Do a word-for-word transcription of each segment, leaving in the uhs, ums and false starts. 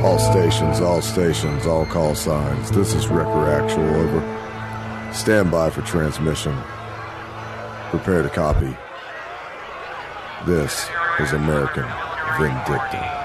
All stations, all stations, all call signs. This is Wrecker Actual, over. Stand by for transmission. Prepare to copy. This is American Vindicta.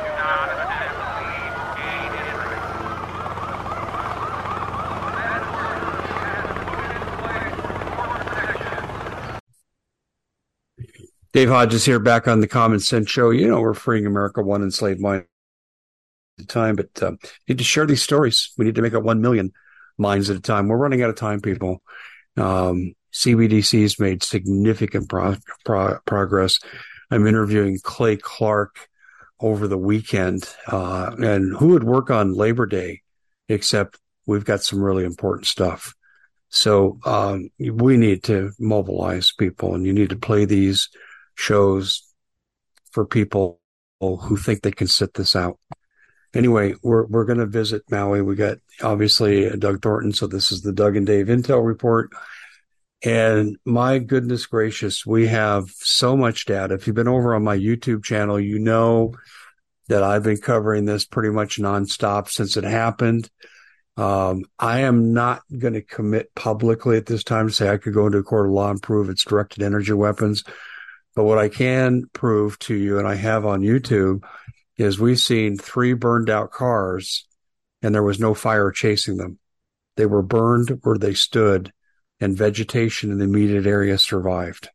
Dave Hodges here, back on the Common Sense Show. You know, we're freeing America one enslaved mind at a time, but uh, need to share these stories. We need to make it one million minds at a time. We're running out of time, people. Um, C B D C has made significant pro- pro- progress. I'm interviewing Clay Clark over the weekend, uh, and who would work on Labor Day, except we've got some really important stuff. So um, we need to mobilize people, and you need to play these shows for people who think they can sit this out. Anyway, we're we're going to visit Maui. We got obviously Doug Thornton, so this is the Doug and Dave Intel Report. And my goodness gracious, we have so much data. If you've been over on my YouTube channel, you know that I've been covering this pretty much nonstop since it happened. Um, I am not going to commit publicly at this time to say I could go into a court of law and prove it's directed energy weapons. But what I can prove to you, and I have on YouTube, is we've seen three burned out cars and there was no fire chasing them. They were burned where they stood, and vegetation in the immediate area survived.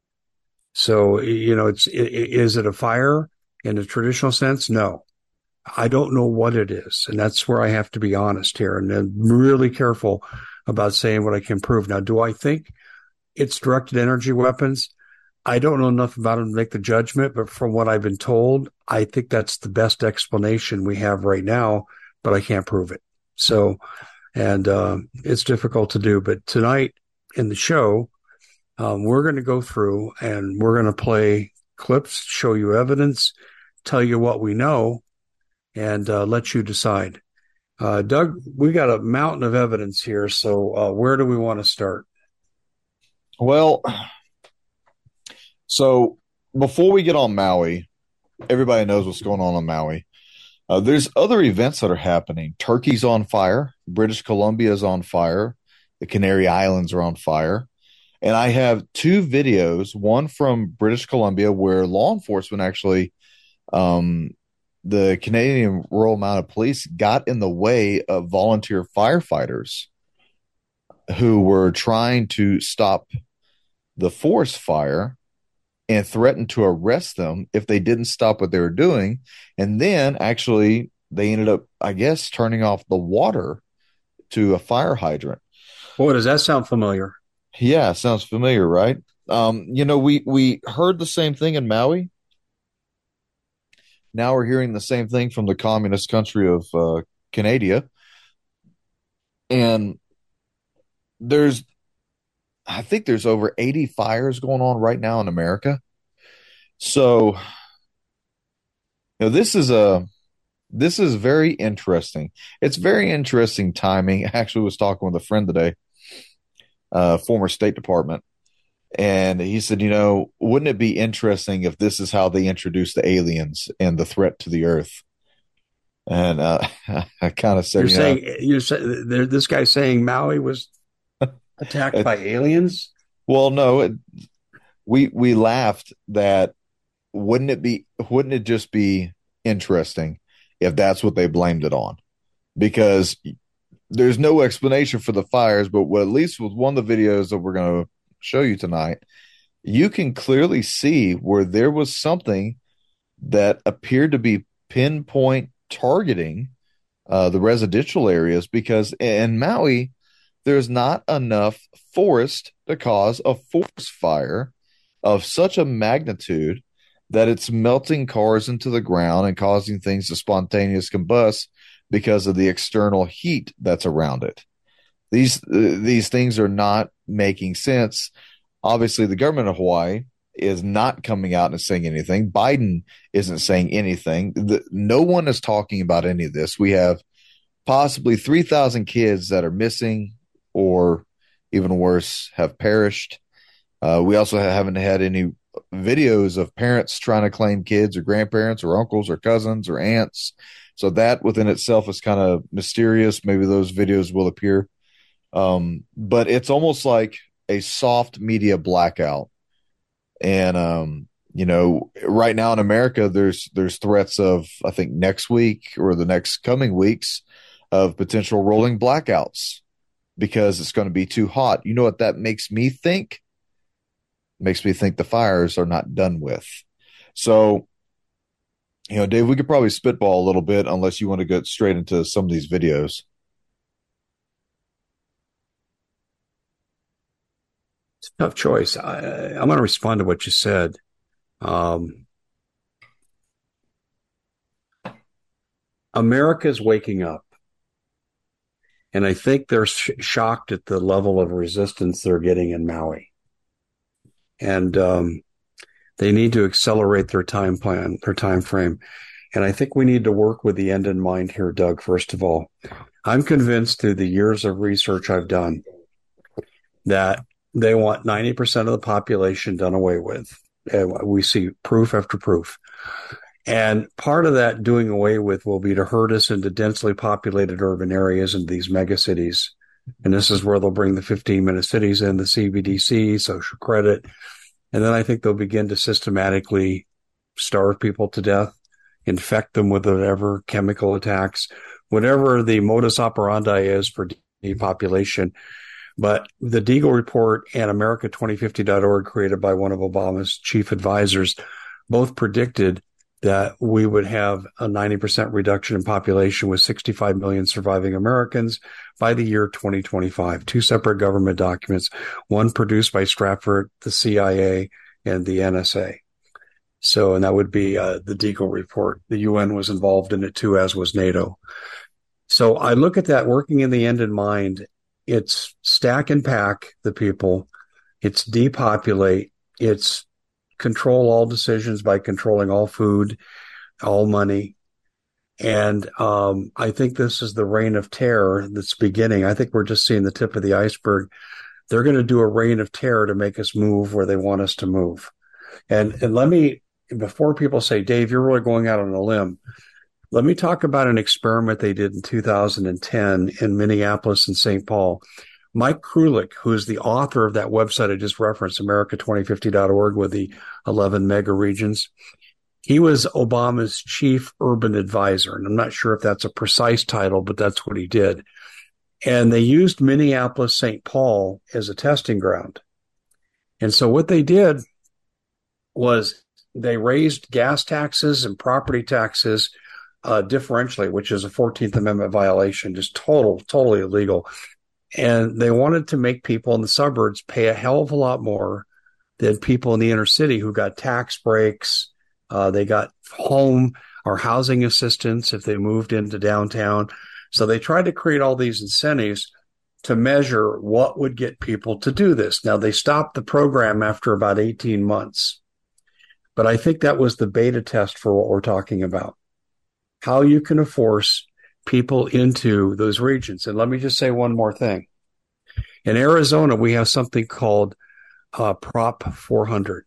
So, you know, it's, is it a fire in a traditional sense? No. I don't know what it is. And that's where I have to be honest here. And I'm really careful about saying what I can prove. Now, do I think it's directed energy weapons? I don't know enough about them to make the judgment, but from what I've been told, I think that's the best explanation we have right now, but I can't prove it. So, and uh, it's difficult to do. But tonight in the show, um, we're going to go through and we're going to play clips, show you evidence, tell you what we know, and uh, let you decide. Uh, Doug, we got a mountain of evidence here. So uh, where do we want to start? Well, so before we get on Maui, everybody knows what's going on on Maui. Uh, there's other events that are happening. Turkey's on fire. British Columbia is on fire. The Canary Islands are on fire. And I have two videos, one from British Columbia where law enforcement actually, um, the Canadian Royal Mounted Police got in the way of volunteer firefighters who were trying to stop the forest fire and threatened to arrest them if they didn't stop what they were doing. And then actually they ended up, I guess, turning off the water to a fire hydrant. Boy, does that sound familiar? Yeah, sounds familiar, right? Um, you know, we, we heard the same thing in Maui. Now we're hearing the same thing from the communist country of uh, Canada. And there's, I think there's over eighty fires going on right now in America. So, you know, this is a, this is very interesting. It's very interesting timing. I actually was talking with a friend today, uh, former State Department, and he said, you know, wouldn't it be interesting if this is how they introduce the aliens and the threat to the earth? And uh, I kind of said, you're you saying, know, you're saying, this guy's saying Maui was attacked by aliens? Well, no, it, we we laughed that. Wouldn't it be? Wouldn't it just be interesting if that's what they blamed it on? Because there's no explanation for the fires, but what, at least with one of the videos that we're going to show you tonight, you can clearly see where there was something that appeared to be pinpoint targeting uh, the residential areas, because in Maui, there's not enough forest to cause a forest fire of such a magnitude that it's melting cars into the ground and causing things to spontaneous combust because of the external heat that's around it. These uh, these things are not making sense. Obviously, the government of Hawaii is not coming out and saying anything. Biden isn't saying anything. The, no one is talking about any of this. We have possibly three thousand kids that are missing, or even worse, have perished. Uh, we also haven't had any videos of parents trying to claim kids or grandparents or uncles or cousins or aunts So that within itself is kind of mysterious. Maybe those videos will appear. Um, but it's almost like a soft media blackout. And, um, you know, right now in America, there's, there's threats of, I think next week or the next coming weeks of potential rolling blackouts because it's going to be too hot. You know what that makes me think? Makes me think the fires are not done with. So, you know, Dave, we could probably spitball a little bit unless you want to get straight into some of these videos. It's a tough choice. I, I'm going to respond to what you said. Um, America's waking up. And I think they're sh- shocked at the level of resistance they're getting in Maui. And um, they need to accelerate their time plan, their time frame. And I think we need to work with the end in mind here, Doug, first of all. I'm convinced through the years of research I've done that they want ninety percent of the population done away with. And we see proof after proof. And part of that doing away with will be to herd us into densely populated urban areas and these mega cities. And this is where they'll bring the fifteen minute cities in, the C B D C, social credit. And then I think they'll begin to systematically starve people to death, infect them with whatever chemical attacks, whatever the modus operandi is for depopulation. But the Deagle Report and America twenty fifty dot org, created by one of Obama's chief advisors, both predicted that we would have a ninety percent reduction in population with sixty-five million surviving Americans by the year twenty twenty-five. Two separate government documents, one produced by Stratford, the C I A, and the N S A. So, and that would be uh, the Deagle Report. The U N was involved in it too, as was NATO. So I look at that working in the end in mind. It's stack and pack the people. It's depopulate. It's control all decisions by controlling all food, all money. And um, I think this is the reign of terror that's beginning. I think we're just seeing the tip of the iceberg. They're going to do a reign of terror to make us move where they want us to move. And, and let me, before people say, Dave, you're really going out on a limb, let me talk about an experiment they did in two thousand ten in Minneapolis and Saint Paul. Mike Krulik, who is the author of that website I just referenced, America twenty fifty dot org, with the eleven mega regions, he was Obama's chief urban advisor. And I'm not sure if that's a precise title, but that's what he did. And they used Minneapolis, Saint Paul as a testing ground. And so what they did was they raised gas taxes and property taxes uh, differentially, which is a fourteenth Amendment violation, just total, totally illegal. And they wanted to make people in the suburbs pay a hell of a lot more than people in the inner city who got tax breaks. Uh, they got home or housing assistance if they moved into downtown. So they tried to create all these incentives to measure what would get people to do this. Now, they stopped the program after about eighteen months. But I think that was the beta test for what we're talking about, how you can force people into those regions. And let me just say one more thing. In Arizona, we have something called uh, Prop four hundred.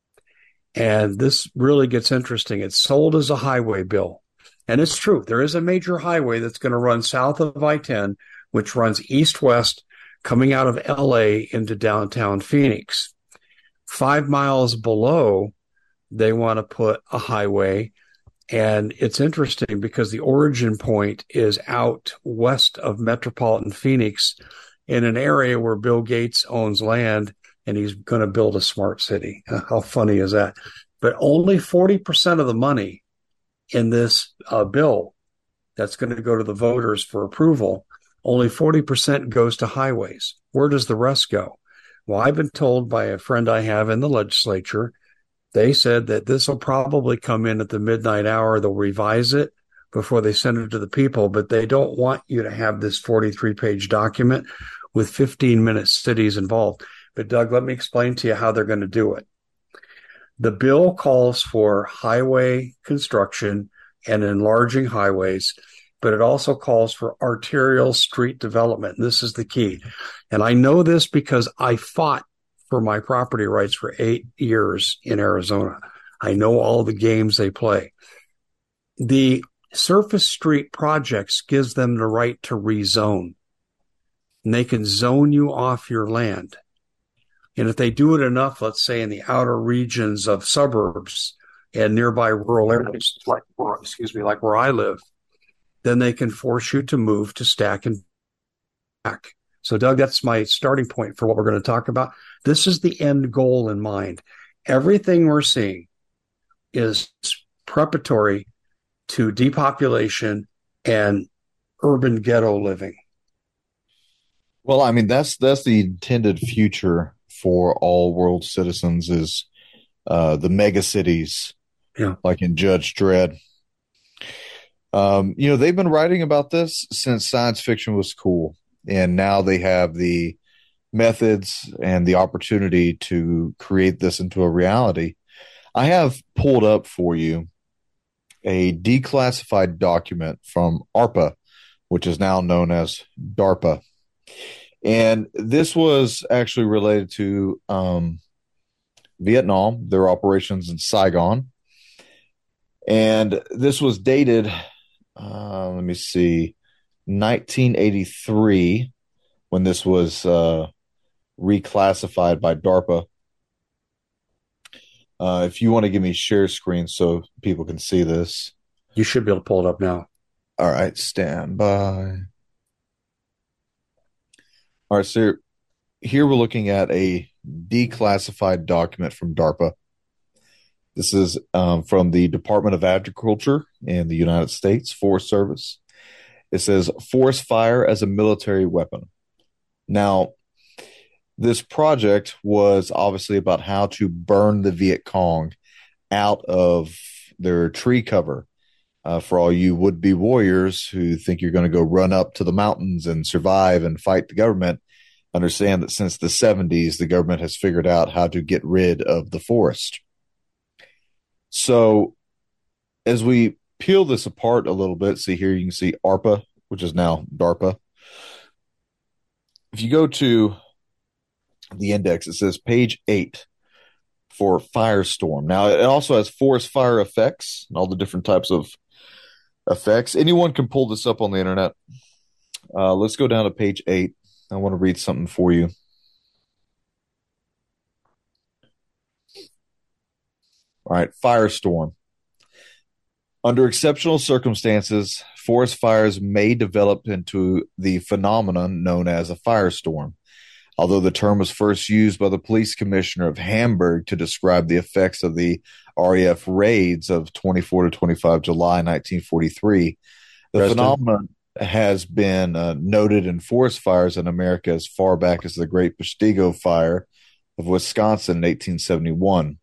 And this really gets interesting. It's sold as a highway bill. And it's true. There is a major highway that's going to run south of I ten, which runs east-west, coming out of L A into downtown Phoenix. Five miles below, they want to put a highway. And it's interesting because the origin point is out west of metropolitan Phoenix in an area where Bill Gates owns land and he's going to build a smart city. How funny is that? But only forty percent of the money in this uh, bill that's going to go to the voters for approval, only forty percent goes to highways. Where does the rest go? Well, I've been told by a friend I have in the legislature, they said that this will probably come in at the midnight hour. They'll revise it before they send it to the people, but they don't want you to have this forty-three page document with fifteen minute cities involved. But Doug, let me explain to you how they're going to do it. The bill calls for highway construction and enlarging highways, but it also calls for arterial street development. And this is the key. And I know this because I fought for my property rights for eight years in Arizona. I know all the games they play. The Surface street projects gives them the right to rezone. And they can zone you off your land. And if they do it enough, let's say in the outer regions of suburbs and nearby rural areas, like, excuse me, like where I live, then they can force you to move to stack and back. So, Doug, that's my starting point for what we're going to talk about. This is the end goal in mind. Everything we're seeing is preparatory to depopulation and urban ghetto living. Well, I mean, that's that's the intended future for all world citizens is uh, the mega cities, yeah. like in Judge Dredd. Um, you know, they've been writing about this since science fiction was cool, and now they have the methods and the opportunity to create this into a reality. I have pulled up for you a declassified document from ARPA, which is now known as DARPA. And this was actually related to um, Vietnam, their operations in Saigon. And this was dated, uh, let me see, nineteen eighty-three, when this was uh, reclassified by DARPA. Uh, if you want to give me share screen so people can see this. You should be able to pull it up now. All right, stand by. All right, so here we're looking at a declassified document from DARPA. This is um, from the Department of Agriculture in the United States Forest Service. It says forest fire as a military weapon. Now, this project was obviously about how to burn the Viet Cong out of their tree cover. Uh, for all you would-be warriors who think you're going to go run up to the mountains and survive and fight the government, understand that since the seventies, the government has figured out how to get rid of the forest. So as we peel this apart a little bit, see here you can see ARPA, which is now DARPA. If you go to the index, it says page eight for Firestorm. Now, it also has forest fire effects and all the different types of effects. Anyone can pull this up on the internet. Uh, let's go down to page eight. I want to read something for you. All right, Firestorm. Under exceptional circumstances, forest fires may develop into the phenomenon known as a firestorm. Although the term was first used by the police commissioner of Hamburg to describe the effects of the R A F raids of twenty-four to twenty-five July nineteen forty-three, the Preston. phenomenon has been uh, noted in forest fires in America as far back as the Great Peshtigo Fire of Wisconsin in eighteen seventy-one.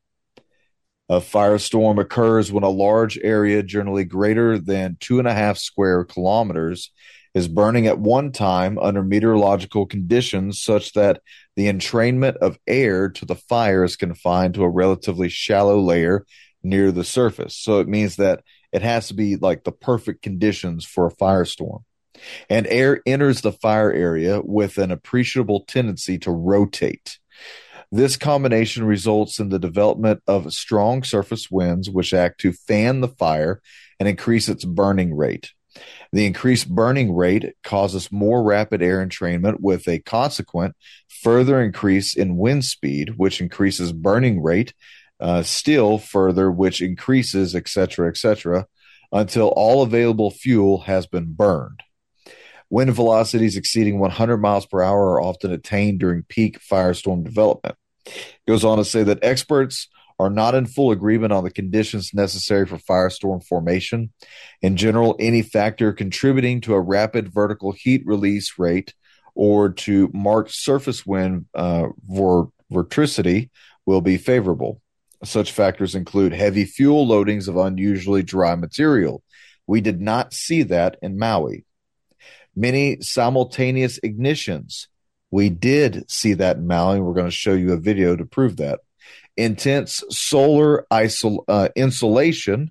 A firestorm occurs when a large area, generally greater than two and a half square kilometers, is burning at one time under meteorological conditions such that the entrainment of air to the fire is confined to a relatively shallow layer near the surface. So it means that it has to be like the perfect conditions for a firestorm. And air enters the fire area with an appreciable tendency to rotate. This combination results in the development of strong surface winds, which act to fan the fire and increase its burning rate. The increased burning rate causes more rapid air entrainment with a consequent further increase in wind speed, which increases burning rate, uh, still further, which increases, et cetera, et cetera, until all available fuel has been burned. Wind velocities exceeding one hundred miles per hour are often attained during peak firestorm development. It goes on to say that experts are not in full agreement on the conditions necessary for firestorm formation. In general, any factor contributing to a rapid vertical heat release rate or to marked surface wind uh, vorticity will be favorable. Such factors include heavy fuel loadings of unusually dry material. We did not see that in Maui. Many simultaneous ignitions. We did see that in Maui. We're going to show you a video to prove that. Intense solar isol- uh, insolation.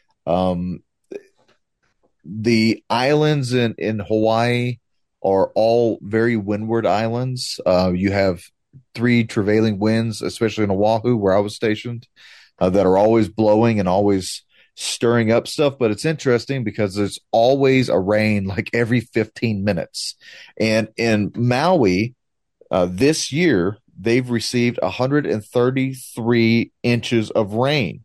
Um, the islands in, in Hawaii are all very windward islands. Uh, you have three travailing winds, especially in Oahu, where I was stationed, uh, that are always blowing and always stirring up stuff, but it's interesting because there's always a rain like every fifteen minutes. And in Maui, uh, this year, they've received one hundred thirty-three inches of rain,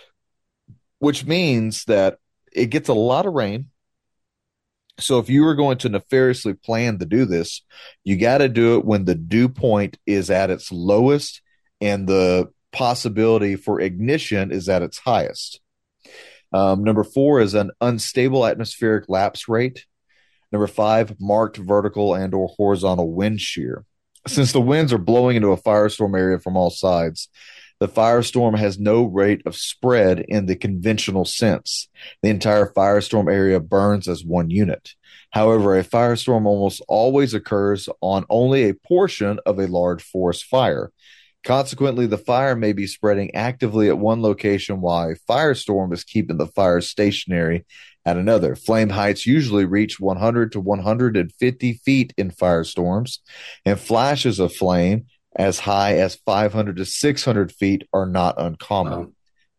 which means that it gets a lot of rain. So if you were going to nefariously plan to do this, you got to do it when the dew point is at its lowest and the possibility for ignition is at its highest. Um, number four is an unstable atmospheric lapse rate. Number five, marked vertical and or horizontal wind shear. Since the winds are blowing into a firestorm area from all sides, the firestorm has no rate of spread in the conventional sense. The entire firestorm area burns as one unit. However, a firestorm almost always occurs on only a portion of a large forest fire. Consequently, the fire may be spreading actively at one location while a firestorm is keeping the fire stationary at another. Flame heights usually reach one hundred to one hundred fifty feet in firestorms, and flashes of flame as high as five hundred to six hundred feet are not uncommon. Wow.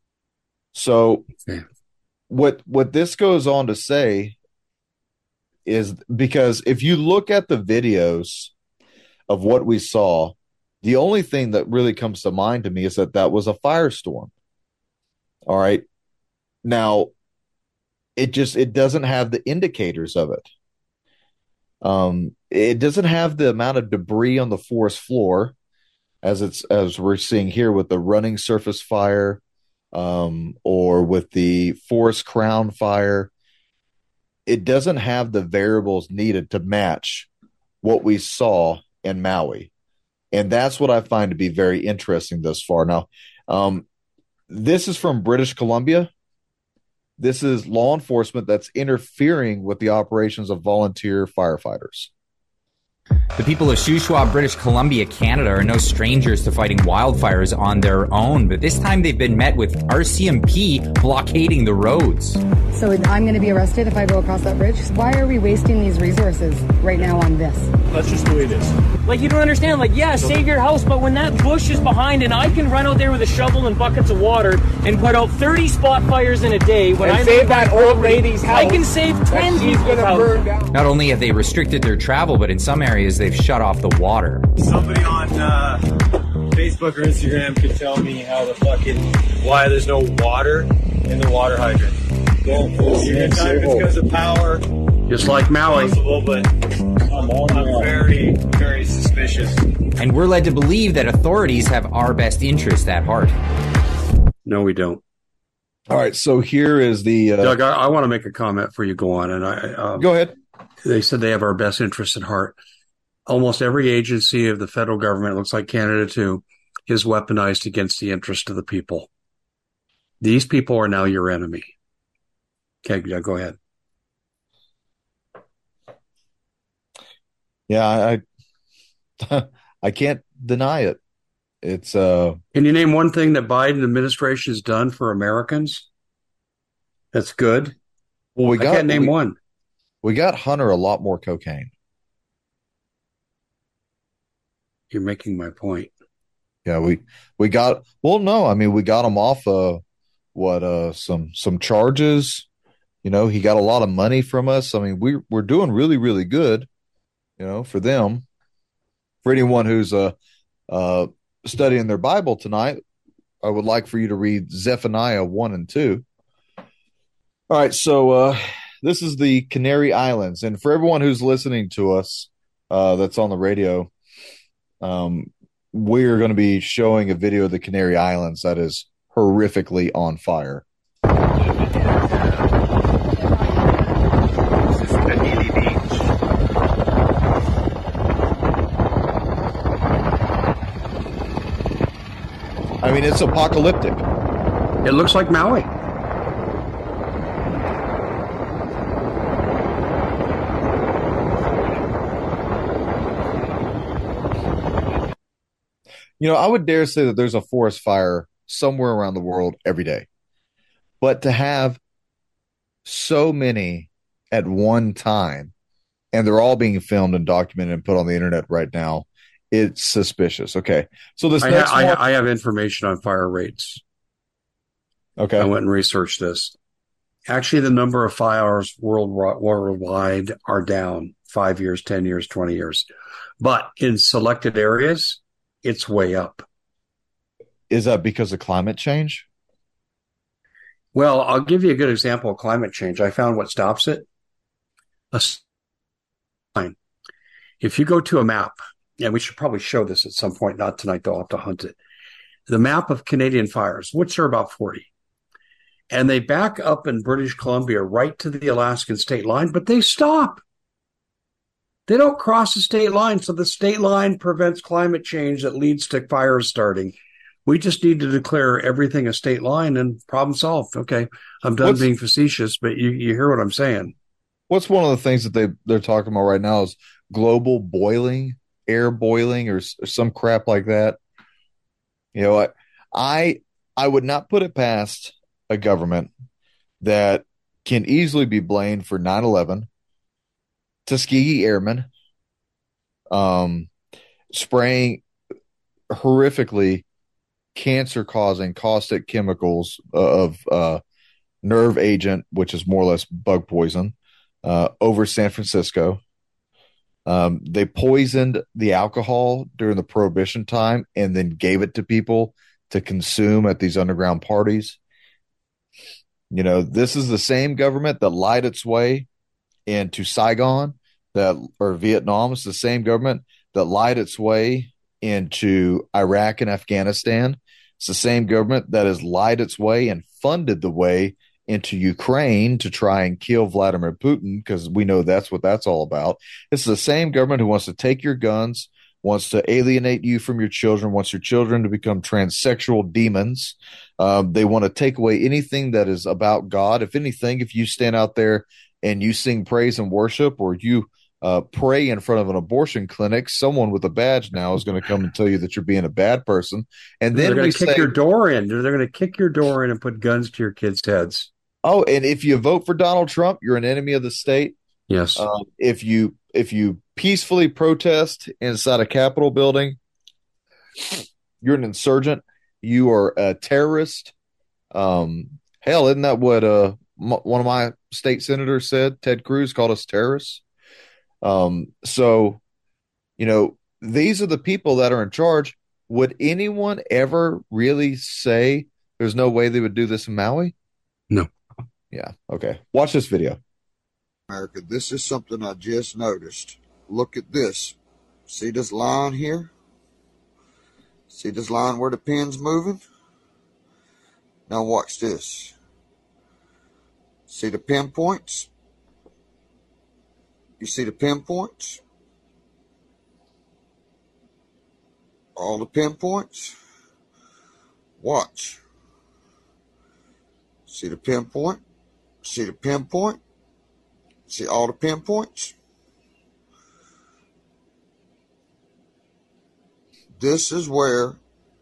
So okay. what what this goes on to say is, because if you look at the videos of what we saw, the only thing that really comes to mind to me is that that was a firestorm. All right. Now, it just, it doesn't have the indicators of it. Um, it doesn't have the amount of debris on the forest floor as it's, as we're seeing here with the running surface fire, um, or with the forest crown fire. It doesn't have the variables needed to match what we saw in Maui. And that's what I find to be very interesting thus far. Now, um, this is from British Columbia. This is law enforcement that's interfering with the operations of volunteer firefighters. The people of Shuswap, British Columbia, Canada are no strangers to fighting wildfires on their own, but this time they've been met with R C M P blockading the roads. So I'm going to be arrested if I go across that bridge? Why are we wasting these resources right now on this? That's just the way it is. Like, you don't understand. Like, yeah, save your house, but when that bush is behind and I can run out there with a shovel and buckets of water and put out thirty spot fires in a day, when I save that old lady's house, I can save ten people's house. Not only have they restricted their travel, but in some areas they've shut off the water. Somebody on uh, Facebook or Instagram could tell me how the fucking why there's no water in the water hydrant. Well, you're gonna tell me it's because of power. Just like Maui. Possible, but I'm, I'm very, very suspicious. And we're led to believe that authorities have our best interest at heart. No, we don't. All right, so here is the... Uh, Doug, I, I want to make a comment before you go on. And I um, Go ahead. They said they have our best interest at heart. Almost every agency of the federal government, looks like Canada too, is weaponized against the interest of the people. These people are now your enemy. Okay, yeah, go ahead. Yeah, I I can't deny it. It's uh Can you name one thing that Biden administration has done for Americans that's good? Well, we got I can't name we, one. We got Hunter a lot more cocaine. You're making my point. Yeah, we we got well no, I mean we got him off uh what uh some some charges. You know, he got a lot of money from us. I mean, we we're doing really, really good, you know, for them. For anyone who's uh uh studying their Bible tonight, I would like for you to read Zephaniah one and two. All right, so uh this is the Canary Islands, and for everyone who's listening to us uh that's on the radio, um we're going to be showing a video of the Canary Islands that is horrifically on fire. I mean, it's apocalyptic. It looks like Maui. You know, I would dare say that there's a forest fire somewhere around the world every day. But to have so many at one time, and they're all being filmed and documented and put on the internet right now, it's suspicious. Okay. So this I, next ha- one, I, I have information on fire rates. Okay. I went and researched this. Actually, the number of fires world, worldwide are down five years, ten years, twenty years. But in selected areas, it's way up. Is that because of climate change? Well, I'll give you a good example of climate change. I found what stops it. A sign. If you go to a map, and we should probably show this at some point, not tonight, though, I'll have to hunt it. The map of Canadian fires, which are about forty. And they back up in British Columbia right to the Alaskan state line, but they stop. They don't cross the state line, so the state line prevents climate change that leads to fires starting. We just need to declare everything a state line and problem solved. Okay, I'm done What's, being facetious, but you, you hear what I'm saying. What's one of the things that they, they're talking about right now is global boiling, air boiling, or, or some crap like that. You know what? I, I would not put it past a government that can easily be blamed for nine eleven, Tuskegee Airmen, um, spraying horrifically cancer-causing caustic chemicals of uh, nerve agent, which is more or less bug poison, uh, over San Francisco. Um, they poisoned the alcohol during the Prohibition time and then gave it to people to consume at these underground parties. You know, this is the same government that lied its way into Saigon, that or Vietnam. It's the same government that lied its way into Iraq and Afghanistan. It's the same government that has lied its way and funded the way into Ukraine to try and kill Vladimir Putin, because we know that's what that's all about. It's the same government who wants to take your guns, wants to alienate you from your children, wants your children to become transsexual demons. Um, they want to take away anything that is about God. If anything, if you stand out there and you sing praise and worship, or you uh, pray in front of an abortion clinic, someone with a badge now is going to come and tell you that you're being a bad person. And then they're going we to kick say, your door in. They're going to kick your door in and put guns to your kids' heads. Oh, and if you vote for Donald Trump, you're an enemy of the state. Yes. Um, if you if you peacefully protest inside a Capitol building, you're an insurgent. You are a terrorist. Um, hell, isn't that what uh, m- one of my state senators said? Ted Cruz called us terrorists. Um, so, you know, these are the people that are in charge. Would anyone ever really say there's no way they would do this in Maui? No. Yeah. Okay. Watch this video. America, this is something I just noticed. Look at this. See this line here? See this line where the pin's moving? Now watch this. See the pinpoints? You see the pinpoints? All the pinpoints? Watch. See the pinpoint? See the pinpoint? See all the pinpoints? This is where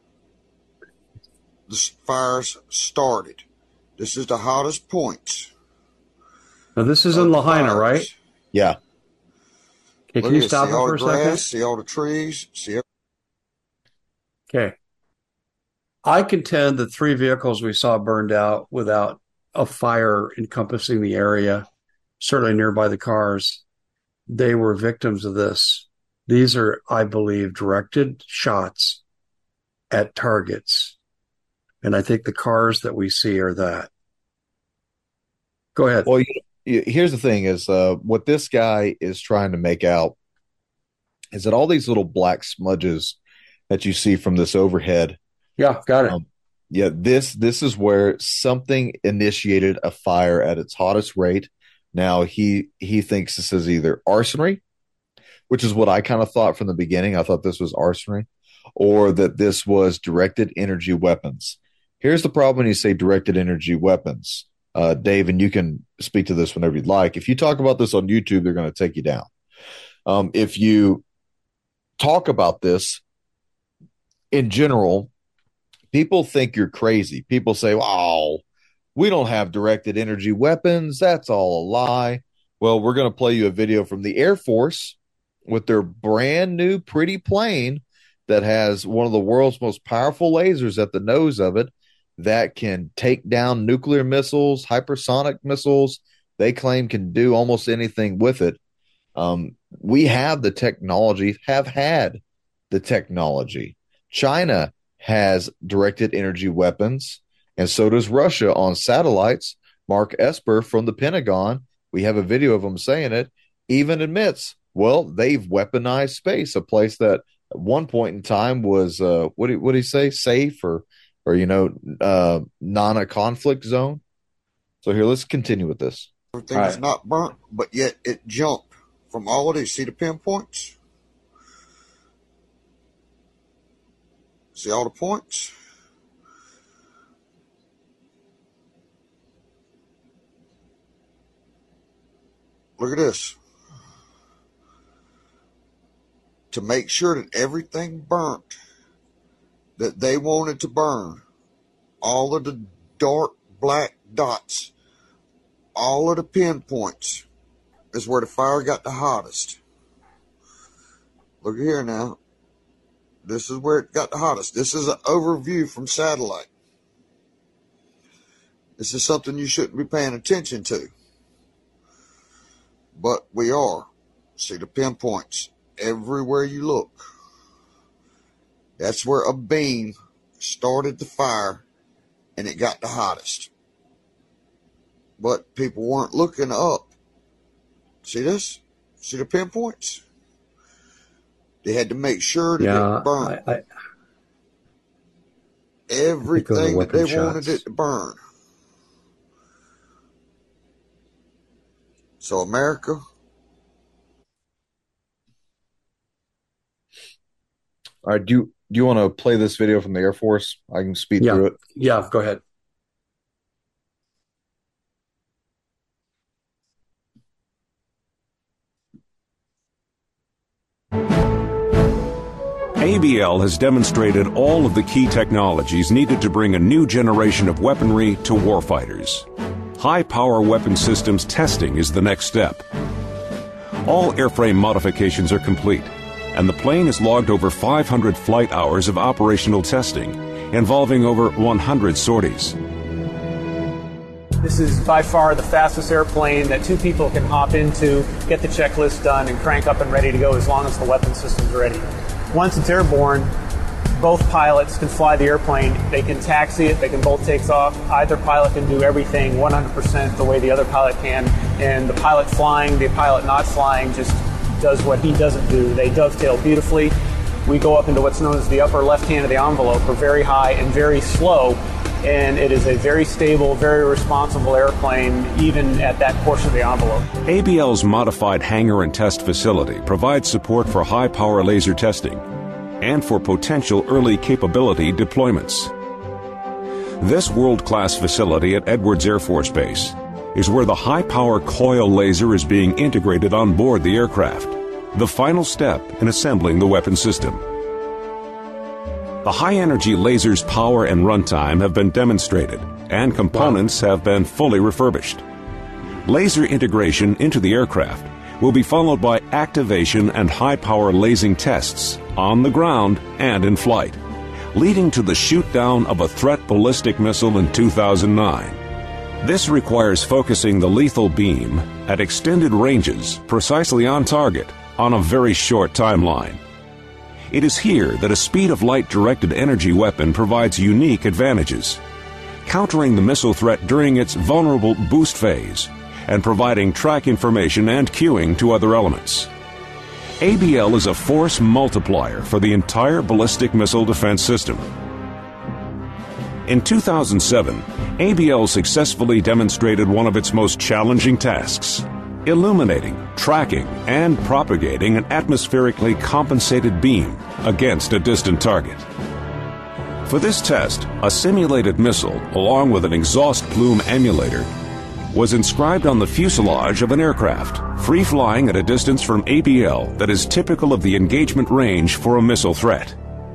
the fires started. This is the hottest point. Now this is in Lahaina, fires. Right? Yeah. Okay, can you stop it for a grass, second? See all the trees. See. Okay. I contend the three vehicles we saw burned out without a fire encompassing the area, certainly nearby the cars, they were victims of this. These are, I believe, directed shots at targets. And I think the cars that we see are that. Go ahead. Well, here's the thing is uh, what this guy is trying to make out is that all these little black smudges that you see from this overhead. Yeah, got it. Um, yeah, this this is where something initiated a fire at its hottest rate. Now, he he thinks this is either arsonery, which is what I kind of thought from the beginning. I thought this was arsonery, or that this was directed energy weapons. Here's the problem when you say directed energy weapons, uh, Dave, and you can speak to this whenever you'd like. If you talk about this on YouTube, they're going to take you down. Um, if you talk about this in general, people think you're crazy. People say, "Wow, we don't have directed energy weapons. That's all a lie." Well, we're going to play you a video from the Air Force with their brand new pretty plane that has one of the world's most powerful lasers at the nose of it that can take down nuclear missiles, hypersonic missiles. They claim can do almost anything with it. Um, we have the technology, have had the technology. China has directed energy weapons, and so does Russia on satellites. Mark Esper from the Pentagon, we have a video of him saying it, even admits, well, they've weaponized space, a place that at one point in time was, uh, what did, what did he say, safe or, or you know, uh, non a conflict zone. So here, let's continue with this. Everything is not burnt, but yet it jumped from all of these. See the pinpoints? See all the points? Look at this. To make sure that everything burnt that they wanted to burn, all of the dark black dots, all of the pinpoints is where the fire got the hottest. Look here now. This is where it got the hottest. This is an overview from satellite. This is something you shouldn't be paying attention to. But we are. See the pinpoints everywhere you look. That's where a beam started the fire and it got the hottest. But people weren't looking up. See this? See the pinpoints? They had to make sure that yeah, it burned. I, I, Everything I that they shots. wanted it to burn. So America. All right, do you, do you want to play this video from the Air Force? I can speed yeah, through it. Yeah, go ahead. A B L has demonstrated all of the key technologies needed to bring a new generation of weaponry to warfighters. High-power weapon systems testing is the next step. All airframe modifications are complete, and the plane has logged over five hundred flight hours of operational testing, involving over one hundred sorties. This is by far the fastest airplane that two people can hop into, get the checklist done, and crank up and ready to go as long as the weapon system's ready. Once it's airborne, both pilots can fly the airplane. They can taxi it. They can both take off. Either pilot can do everything one hundred percent the way the other pilot can. And the pilot flying, the pilot not flying just does what he doesn't do. They dovetail beautifully. We go up into what's known as the upper left hand of the envelope, or very high and very slow. And it is a very stable, very responsible airplane, even at that portion of the envelope. A B L's modified hangar and test facility provides support for high-power laser testing and for potential early capability deployments. This world-class facility at Edwards Air Force Base is where the high-power coil laser is being integrated on board the aircraft, the final step in assembling the weapon system. The high-energy laser's power and runtime have been demonstrated, and components have been fully refurbished. Laser integration into the aircraft will be followed by activation and high-power lasing tests on the ground and in flight, leading to the shoot-down of a threat ballistic missile in two thousand nine. This requires focusing the lethal beam at extended ranges, precisely on target, on a very short timeline. It is here that a speed-of-light-directed energy weapon provides unique advantages, countering the missile threat during its vulnerable boost phase and providing track information and cueing to other elements. A B L is a force multiplier for the entire ballistic missile defense system. In two thousand seven, A B L successfully demonstrated one of its most challenging tasks: illuminating, tracking, and propagating an atmospherically compensated beam against a distant target. For this test, a simulated missile, along with an exhaust plume emulator, was inscribed on the fuselage of an aircraft, free-flying at a distance from A B L that is typical of the engagement range for a missile threat.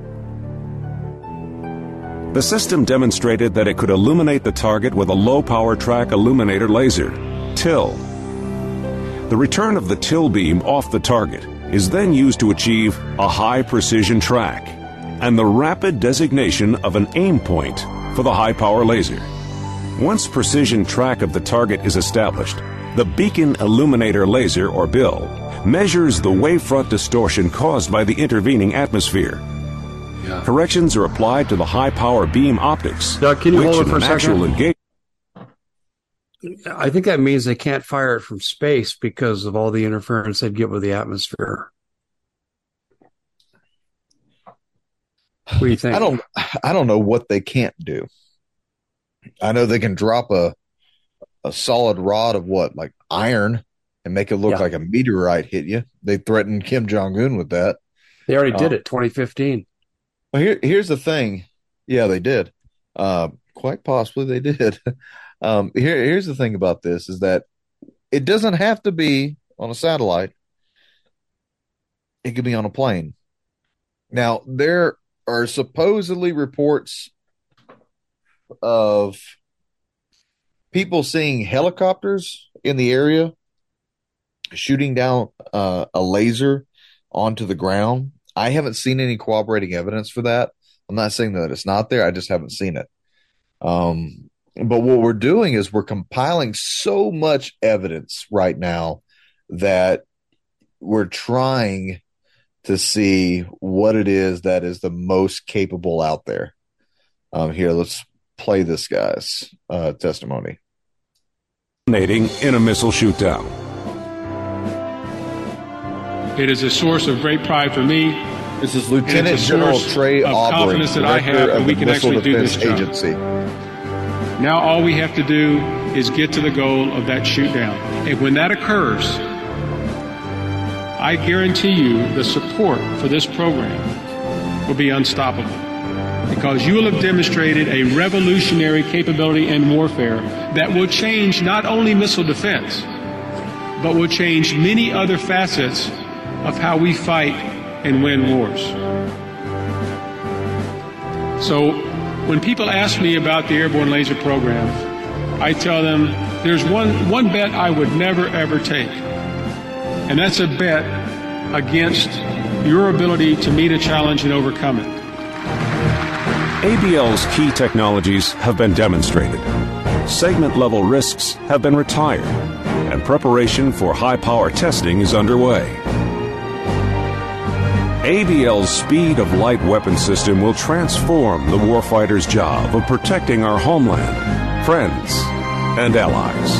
The system demonstrated that it could illuminate the target with a low-power track illuminator laser, T I L. The return of the T I L beam off the target is then used to achieve a high-precision track and the rapid designation of an aim point for the high-power laser. Once precision track of the target is established, the Beacon Illuminator Laser, or B I L, measures the wavefront distortion caused by the intervening atmosphere. Yeah. Corrections are applied to the high-power beam optics, Doug, can you which hold it in for a an second? actual engagement. I think that means they can't fire it from space because of all the interference they'd get with the atmosphere. What do you think? I don't I don't know what they can't do. I know they can drop a a solid rod of what, like iron, and make it look Yeah. like a meteorite hit you. They threatened Kim Jong-un with that. They already did Um, it, twenty fifteen. Well, here here's the thing. Yeah, they did. Uh, quite possibly they did. Um, here here's the thing about this is that it doesn't have to be on a satellite. It could be on a plane. Now, there are supposedly reports of people seeing helicopters in the area shooting down uh, a laser onto the ground. I haven't seen any corroborating evidence for that. I'm not saying that it's not there. I just haven't seen it. Um, but what we're doing is we're compiling so much evidence right now that we're trying to see what it is that is the most capable out there. Um, here, let's play this guy's uh, testimony. In a missile shootdown. It is a source of great pride for me. This is and Lieutenant it's a General source Trey of Aubrey, confidence that I have Director that of we the can Missile actually do this Defense job. Agency. Now all we have to do is get to the goal of that shoot down. And when that occurs, I guarantee you the support for this program will be unstoppable, because you will have demonstrated a revolutionary capability in warfare that will change not only missile defense, but will change many other facets of how we fight and win wars. So when people ask me about the airborne laser program, I tell them there's one, one bet I would never ever take, and that's a bet against your ability to meet a challenge and overcome it. A B L's key technologies have been demonstrated. Segment-level risks have been retired, and preparation for high-power testing is underway. A B L's speed of light weapon system will transform the warfighter's job of protecting our homeland, friends, and allies.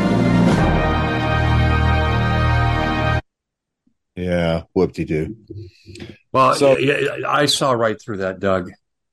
Yeah, whoop-de-doo. Well, So- yeah, yeah, I saw right through that, Doug.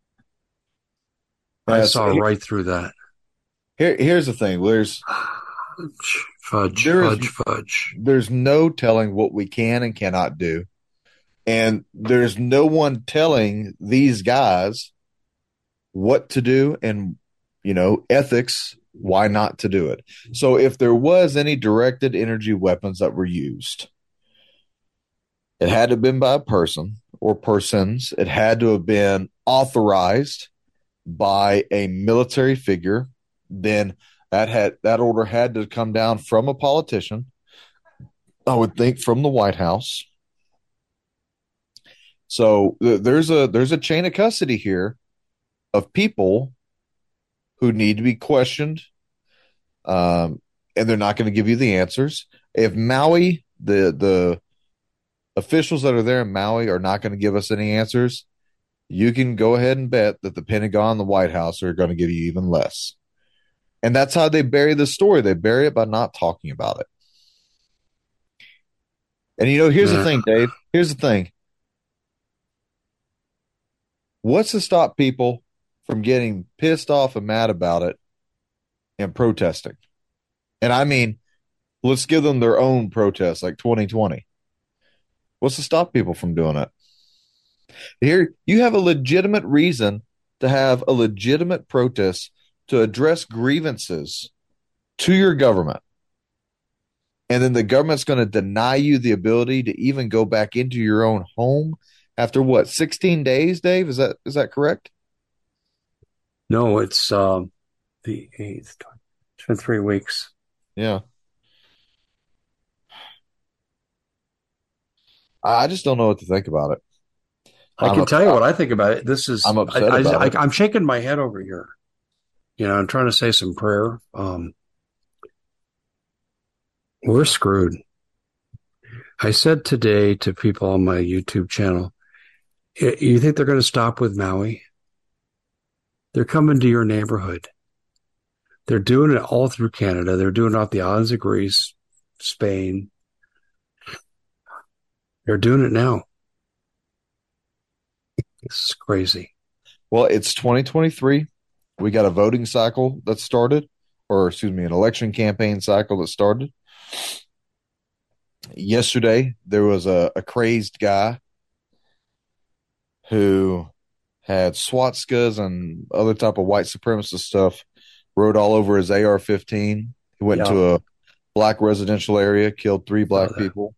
I Yeah, saw so- right through that. Here, here's the thing. There's Fudge, There is- fudge, fudge. there's no telling what we can and cannot do. And there's no one telling these guys what to do and, you know, ethics, why not to do it. So if there was any directed energy weapons that were used, it had to have been by a person or persons. It had to have been authorized by a military figure. Then that had that order had to come down from a politician. I would think from the White House. So th- there's a there's a chain of custody here of people who need to be questioned, um, and they're not going to give you the answers. If Maui, the the officials that are there in Maui are not going to give us any answers, you can go ahead and bet that the Pentagon and the White House are going to give you even less. And that's how they bury the story. They bury it by not talking about it. And you know, here's Yeah. the thing, Dave. Here's the thing. What's to stop people from getting pissed off and mad about it and protesting? And I mean, let's give them their own protest like twenty twenty. What's to stop people from doing it? Here, you have a legitimate reason to have a legitimate protest to address grievances to your government. And then the government's going to deny you the ability to even go back into your own home after what, sixteen days, Dave? Is that is that correct? No, it's um, the eighth. It's been three weeks. Yeah. I just don't know what to think about it. I I'm can up- tell you what I think about it. This is I'm upset I, about I, it. I, I'm shaking my head over here. You know, I'm trying to say some prayer. Um, we're screwed. I said today to people on my YouTube channel, you think they're going to stop with Maui? They're coming to your neighborhood. They're doing it all through Canada. They're doing it off the islands of Greece, Spain. They're doing it now. This is crazy. Well, it's twenty twenty-three. We got a voting cycle that started, or excuse me, an election campaign cycle that started. Yesterday, there was a, a crazed guy who had swastikas and other type of white supremacist stuff wrote all over his A R fifteen. He went Yeah. into a black residential area, killed three black people.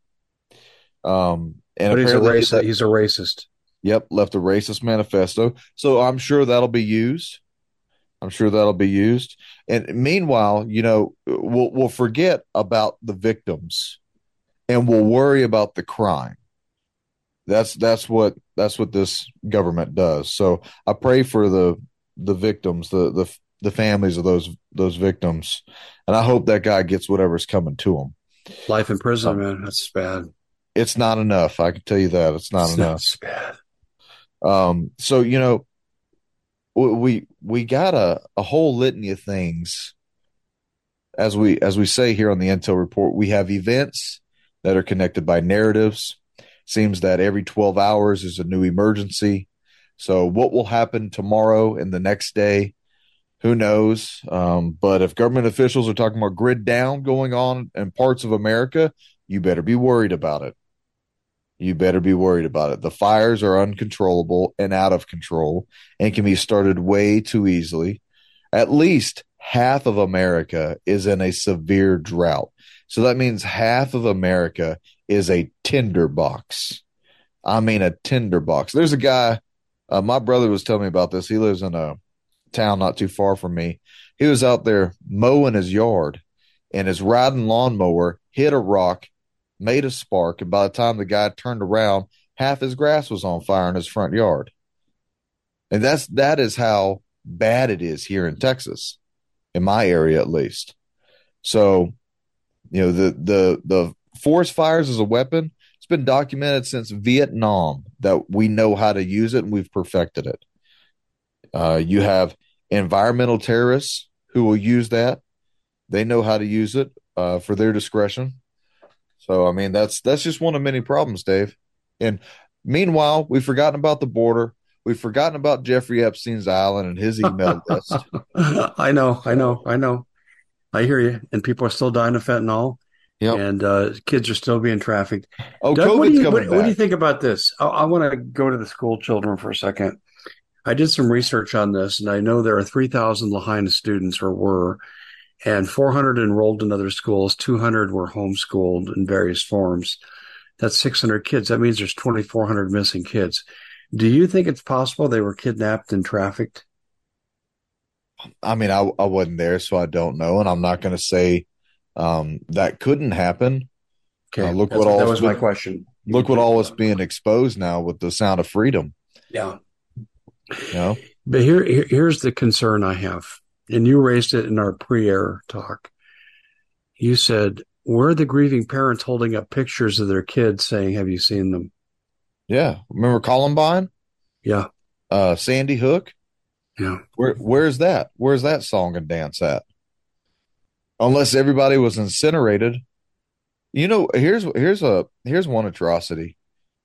Um, and But he's a apparently racist. that- He's a racist. Yep, left a racist manifesto. So I'm sure that'll be used. I'm sure that'll be used. And meanwhile, you know, we'll we'll forget about the victims and we'll worry about the crime. That's that's what that's what this government does. So I pray for the the victims, the the the families of those those victims, and I hope that guy gets whatever's coming to him. Life in prison, Um, man. That's bad. It's not enough. I can tell you that it's not It's enough. That's bad. Um, so you know, we we got a, a whole litany of things. As we as we say here on the Intel Report, we have events that are connected by narratives. Seems that every twelve hours is a new emergency. So what will happen tomorrow and the next day, who knows? Um, but if government officials are talking about grid down going on in parts of America, you better be worried about it. You better be worried about it. The fires are uncontrollable and out of control and can be started way too easily. At least half of America is in a severe drought. So that means half of America is a tinderbox. I mean, a tinderbox. There's a guy, uh, my brother was telling me about this. He lives in a town not too far from me. He was out there mowing his yard and his riding lawnmower hit a rock, made a spark, and by the time the guy turned around, half his grass was on fire in his front yard. And that's that is how bad it is here in Texas, in my area at least. So, you know, the the the forest fires as a weapon, it's been documented since Vietnam that we know how to use it and we've perfected it. Uh, you have environmental terrorists who will use that. They know how to use it uh, for their discretion. So, I mean, that's that's just one of many problems, Dave. And meanwhile, we've forgotten about the border. We've forgotten about Jeffrey Epstein's island and his email list. I know, I know, I know. I hear you. And people are still dying of fentanyl. Yep. And uh, kids are still being trafficked. Oh, Doug, COVID's what do you, coming what, back. what do you think about this? I, I want to go to the school children for a second. I did some research on this, and I know there are three thousand Lahaina students, or were, and four hundred enrolled in other schools. two hundred were homeschooled in various forms. That's six hundred kids. That means there's twenty-four hundred missing kids. Do you think it's possible they were kidnapped and trafficked? I mean, I, I wasn't there, so I don't know. And I'm not going to say um, that couldn't happen. Okay, Uh, look that's what what- all that is was my been- question. You Look can what take all that. is being exposed now with the Sound of Freedom. Yeah. You know, But here, here, here's the concern I have, and you raised it in our pre-air talk. You said, where are the grieving parents holding up pictures of their kids saying, have you seen them? yeah. Remember Columbine, Yeah, uh, Sandy Hook? yeah. Where where's that? Where's that song and dance at? Unless everybody was incinerated. You know, here's here's a here's one atrocity.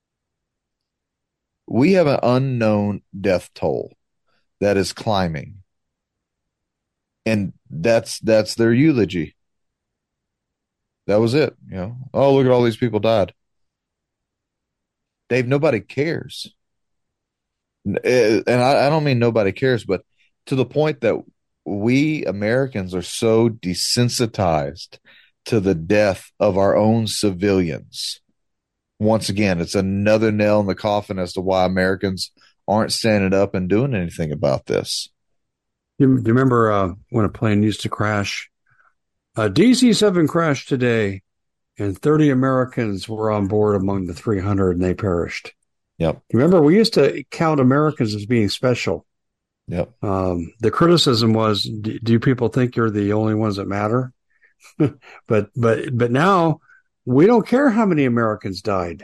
We have an unknown death toll that is climbing. And that's that's their eulogy. That was it, you know. Oh, look at all these people died. Dave, nobody cares. And I, I don't mean nobody cares, but to the point that we Americans are so desensitized to the death of our own civilians. Once again, it's another nail in the coffin as to why Americans aren't standing up and doing anything about this. You, do you remember uh, when a plane used to crash? A D C seven crashed today, and thirty Americans were on board among the three hundred, and they perished. Yep. Remember, we used to count Americans as being special. Yep. Um, the criticism was, do, do people think you're the only ones that matter? but but but now we don't care how many Americans died.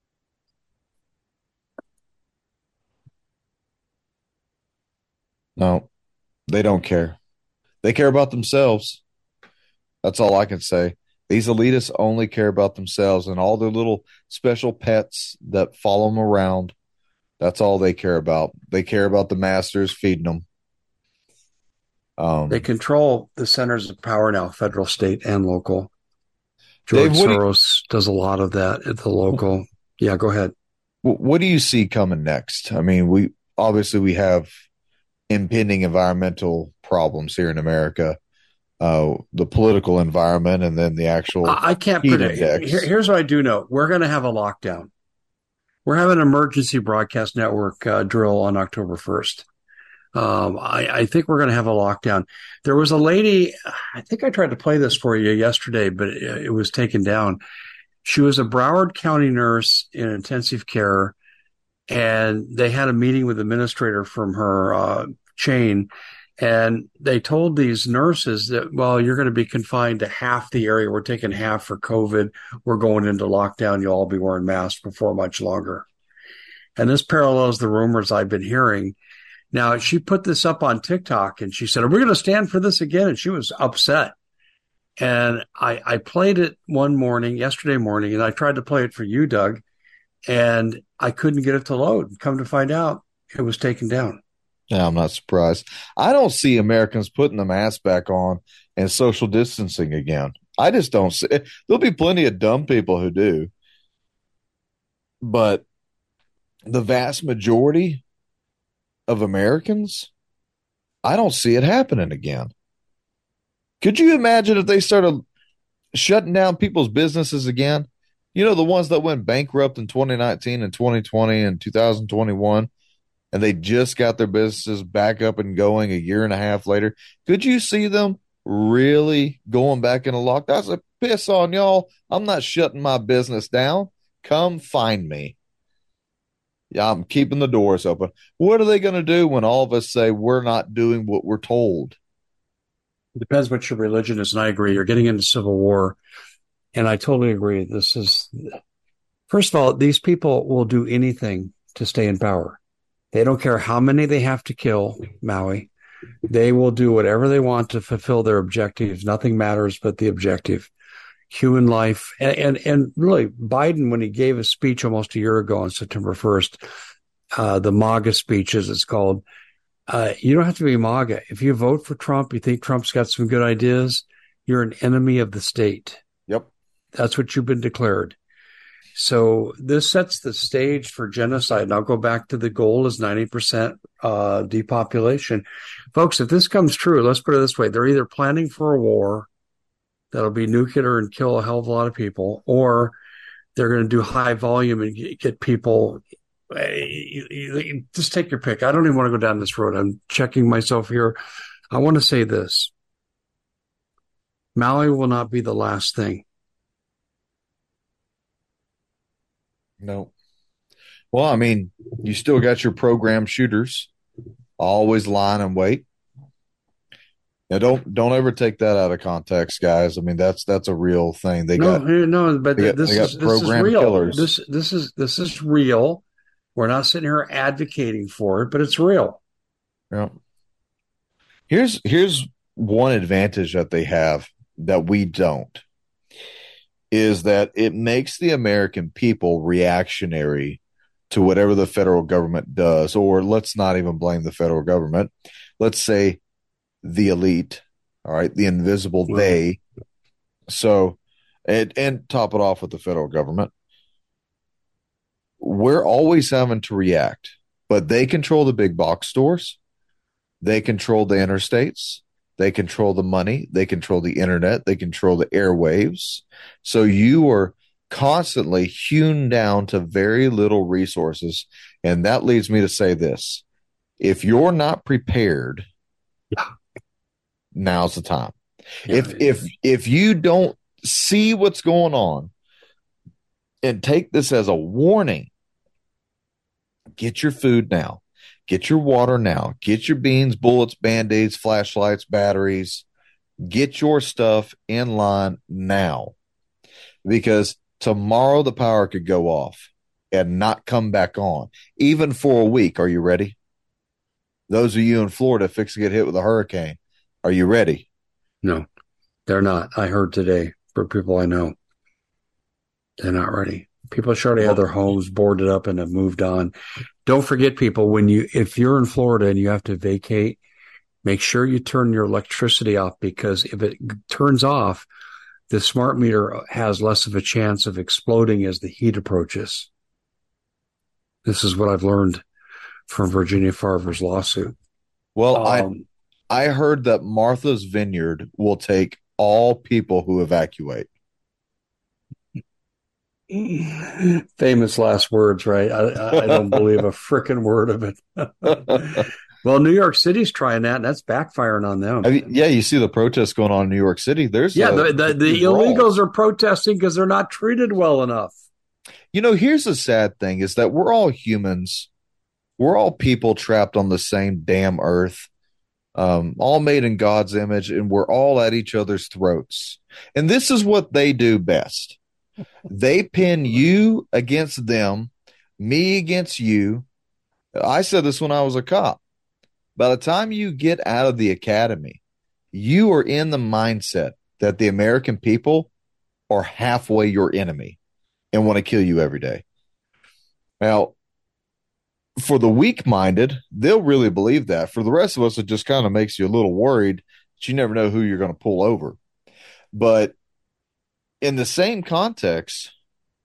No, they don't care. They care about themselves. That's all I can say. These elitists only care about themselves and all their little special pets that follow them around. That's all they care about. They care about the masters feeding them. Um, they control the centers of power now, federal, state, and local. George Dave, Soros you, does a lot of that at the local. Yeah, go ahead. What do you see coming next? I mean, we obviously we have impending environmental problems here in America, uh, the political environment, and then the actual I can't heat predict. index. Here, here's what I do know: we're going to have a lockdown. We're having an emergency broadcast network uh, drill on October first. Um, I, I think we're going to have a lockdown. There was a lady, I think I tried to play this for you yesterday, but it, it was taken down. She was a Broward County nurse in intensive care, and they had a meeting with the administrator from her uh, chain, and they told these nurses that, well, you're going to be confined to half the area. We're taking half for COVID. We're going into lockdown. You'll all be wearing masks before much longer. And this parallels the rumors I've been hearing. Now, she put this up on TikTok, and she said, are we going to stand for this again? And she was upset. And I, I played it one morning, yesterday morning, and I tried to play it for you, Doug, and I couldn't get it to load. Come to find out, it was taken down. Yeah, I'm not surprised. I don't see Americans putting the mask back on and social distancing again. I just don't see it. There'll be plenty of dumb people who do. But the vast majority of Americans, I don't see it happening again. Could you imagine if they started shutting down people's businesses again? You know, the ones that went bankrupt in twenty nineteen and twenty twenty and two thousand twenty-one, and they just got their businesses back up and going a year and a half later. Could you see them really going back into lockdown? I said, piss on y'all. I'm not shutting my business down. Come find me. Yeah, I'm keeping the doors open. What are they going to do when all of us say we're not doing what we're told? It depends what your religion is, and I agree. You're getting into civil war, and I totally agree. This is, first of all, these people will do anything to stay in power. They don't care how many they have to kill, Maui. They will do whatever they want to fulfill their objectives. Nothing matters but the objective. Human life. And, and, and really, Biden, when he gave a speech almost a year ago on September first, uh, the MAGA speech, as it's called, uh, you don't have to be MAGA. If you vote for Trump, you think Trump's got some good ideas, you're an enemy of the state. Yep. That's what you've been declared. So this sets the stage for genocide. And I'll go back to the goal is ninety percent uh, depopulation. Folks, if this comes true, let's put it this way. They're either planning for a war that'll be nuclear and kill a hell of a lot of people, or they're going to do high volume and get people. Just take your pick. I don't even want to go down this road. I'm checking myself here. I want to say this. Maui will not be the last thing. No. Well, I mean, you still got your program shooters always line and wait. Now, don't don't ever take that out of context, guys. I mean, that's that's a real thing. They no, got no, but they got, this, they got is, this is real. killers. This this is this is real. We're not sitting here advocating for it, but it's real. Yeah. Here's here's one advantage that they have that we don't, is that it makes the American people reactionary to whatever the federal government does, or let's not even blame the federal government. Let's say the elite, all right, the invisible Well, they. So, and, and top it off with the federal government. We're always having to react, but they control the big box stores. They control the interstates. They control the money. They control the internet. They control the airwaves. So you are constantly hewn down to very little resources. And that leads me to say this. If you're not prepared, Yeah. now's the time. Yeah. If if if you don't see what's going on and take this as a warning, get your food now. Get your water now. Get your beans, bullets, band-aids, flashlights, batteries. Get your stuff in line now, because tomorrow the power could go off and not come back on, even for a week. Are you ready? Those of you in Florida fix to get hit with a hurricane. Are you ready? No, they're not. I heard today for people I know, they're not ready. People should already have their homes boarded up and have moved on. Don't forget, people, when you, if you're in Florida and you have to vacate, make sure you turn your electricity off, because if it turns off, the smart meter has less of a chance of exploding as the heat approaches. This is what I've learned from Virginia Farver's lawsuit. Well, Um, I I heard that Martha's Vineyard will take all people who evacuate. Famous last words, right? I, I don't believe a frickin' word of it. Well, New York City's trying that, and that's backfiring on them. I mean, yeah, you see the protests going on in New York City. There's Yeah, a, the, the, the illegals are protesting because they're not treated well enough. You know, here's the sad thing is that we're all humans. We're all people trapped on the same damn earth, um, all made in God's image, and we're all at each other's throats. And this is what they do best. They pin you against them, me against you. I said this when I was a cop. By the time you get out of the academy, you are in the mindset that the American people are halfway your enemy and want to kill you every day. Now, for the weak-minded, they'll really believe that. For the rest of us, it just kind of makes you a little worried that you never know who you're going to pull over. But in the same context,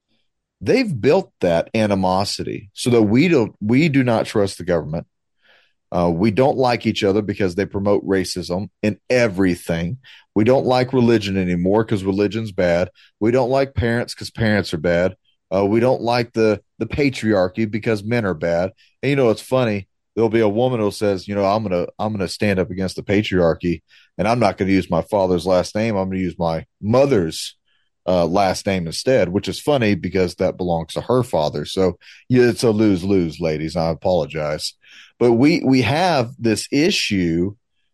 they've built that animosity so that we don't, we do not trust the government. Uh, we don't like each other because they promote racism in everything. We don't like religion anymore because religion's bad. We don't like parents because parents are bad. Uh, we don't like the, the patriarchy because men are bad. And, you know, it's funny. There'll be a woman who says, you know, I'm going to, I'm going to stand up against the patriarchy, and I'm not going to use my father's last name. I'm going to use my mother's uh, last name instead, which is funny because that belongs to her father. So yeah, it's a lose-lose, ladies. I apologize. But we, we have this issue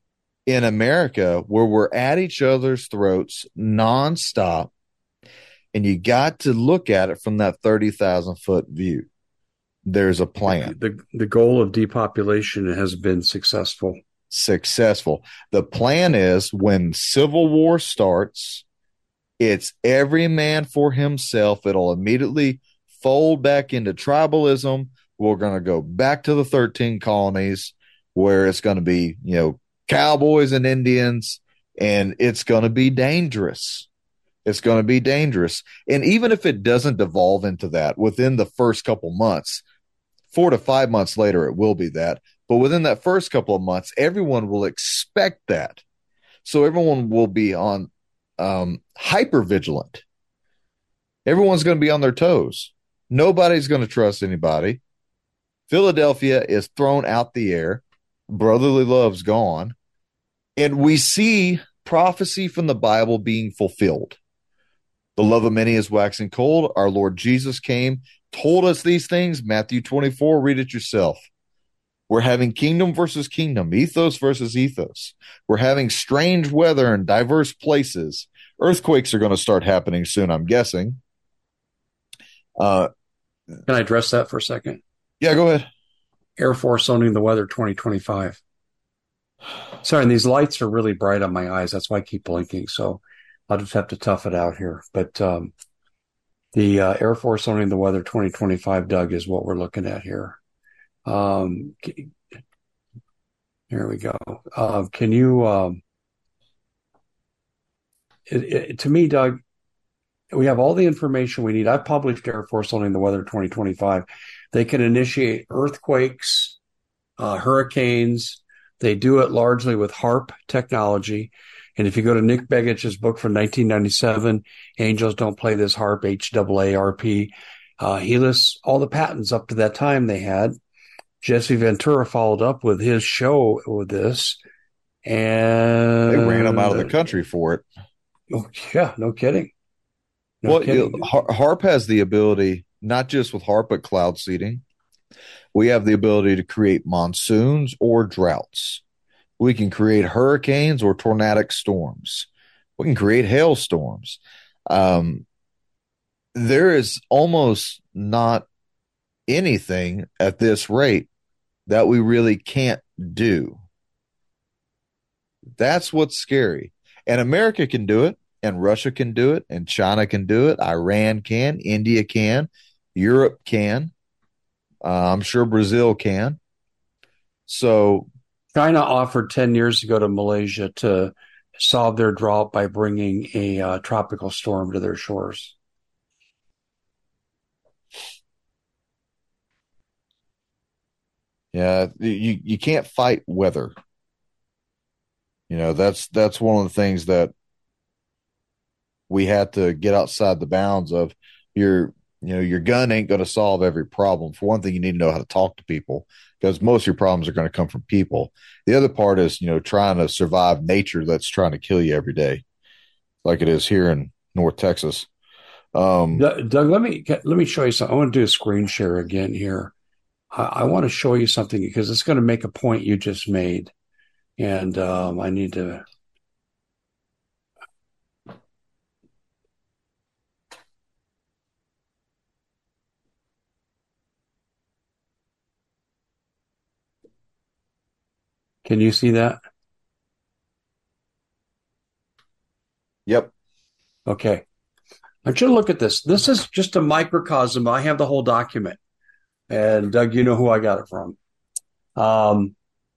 in America where we're at each other's throats nonstop. And you got to look at it from that thirty thousand foot view. There's a plan. The, the goal of depopulation has been successful. Successful. The plan is when civil war starts, it's every man for himself. It'll immediately fold back into tribalism. We're going to go back to the thirteen colonies where it's going to be, you know, cowboys and Indians, and it's going to be dangerous. It's going to be dangerous. And even if it doesn't devolve into that within the first couple months, four to five months later, it will be that. But within that first couple of months, everyone will expect that. So everyone will be on um, hyper vigilant. Everyone's going to be on their toes. Nobody's going to trust anybody. Philadelphia is thrown out the air. Brotherly love's gone. And we see prophecy from the Bible being fulfilled. The love of many is waxing cold. Our Lord Jesus came, told us these things. Matthew twenty-four, read it yourself. We're having kingdom versus kingdom, ethos versus ethos. We're having strange weather in diverse places. Earthquakes are going to start happening soon, I'm guessing. Uh, Can I address that for a second? Yeah, go ahead. Air Force owning the weather twenty twenty-five. Sorry, and these lights are really bright on my eyes. That's why I keep blinking. So I'll just have to tough it out here. But um, the uh, Air Force owning the weather twenty twenty-five, Doug, is what we're looking at here. Um, here we go. Uh, can you, um, it, it, to me, Doug, we have all the information we need. I've published Air Force owning the weather twenty twenty-five. They can initiate earthquakes, uh, hurricanes. They do it largely with HARP technology. And if you go to Nick Begich's book from nineteen ninety-seven, Angels Don't Play This HARP, H A A R P, uh, he lists all the patents up to that time they had. Jesse Ventura followed up with his show with this. And they ran him out of the country for it. Oh, yeah, no kidding. No well, kidding. You know, HARP has the ability, not just with HARP, but cloud seeding. We have the ability to create monsoons or droughts. We can create hurricanes or tornadic storms. We can create hailstorms. Um, there is almost not anything at this rate that we really can't do. That's what's scary. And America can do it, and Russia can do it, and China can do it. Iran can, India can, Europe can. Uh, I'm sure Brazil can. So China offered ten years ago to Malaysia to solve their drought by bringing a uh, tropical storm to their shores. Yeah, you, you can't fight weather. You know, that's that's one of the things that we had to get outside the bounds of. Your, you know, your gun ain't going to solve every problem. For one thing, you need to know how to talk to people, because most of your problems are going to come from people. The other part is, you know, trying to survive nature that's trying to kill you every day, like it is here in North Texas. Um, Doug, Doug, let me let me show you something. I want to do a screen share again here. I, I want to show you something because it's going to make a point you just made. And um, I need to. Can you see that? Yep. Okay. I want you to look at this. This is just a microcosm. I have the whole document. And Doug, you know who I got it from. Um,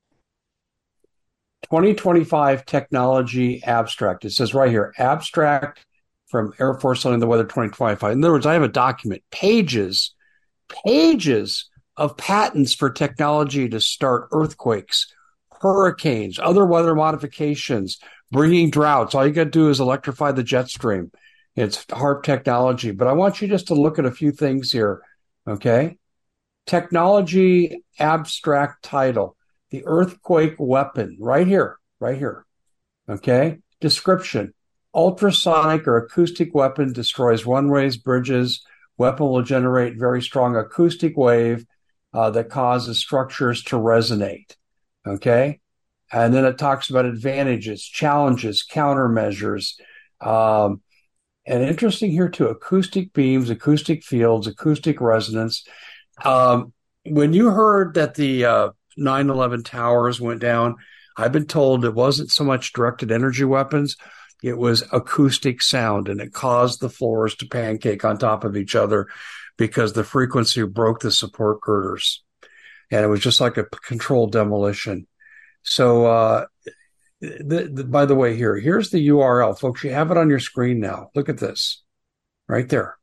twenty twenty-five Technology Abstract. It says right here, abstract from Air Force on the Weather twenty twenty-five. In other words, I have a document, pages, pages of patents for technology to start earthquakes, hurricanes, other weather modifications, bringing droughts. All you got to do is electrify the jet stream. It's HAARP technology. But I want you just to look at a few things here, okay? Technology abstract title, the earthquake weapon, right here, right here, okay? Description, ultrasonic or acoustic weapon destroys runways, bridges. Weapon will generate very strong acoustic wave uh, that causes structures to resonate, okay? And then it talks about advantages, challenges, countermeasures. Um, and interesting here too, acoustic beams, acoustic fields, acoustic resonance. Um, when you heard that the uh, nine eleven towers went down, I've been told it wasn't so much directed energy weapons. It was acoustic sound, and it caused the floors to pancake on top of each other because the frequency broke the support girders. And it was just like a controlled demolition. So, uh, the, the, by the way, here, here's the U R L. Folks, you have it on your screen now. Look at this right there.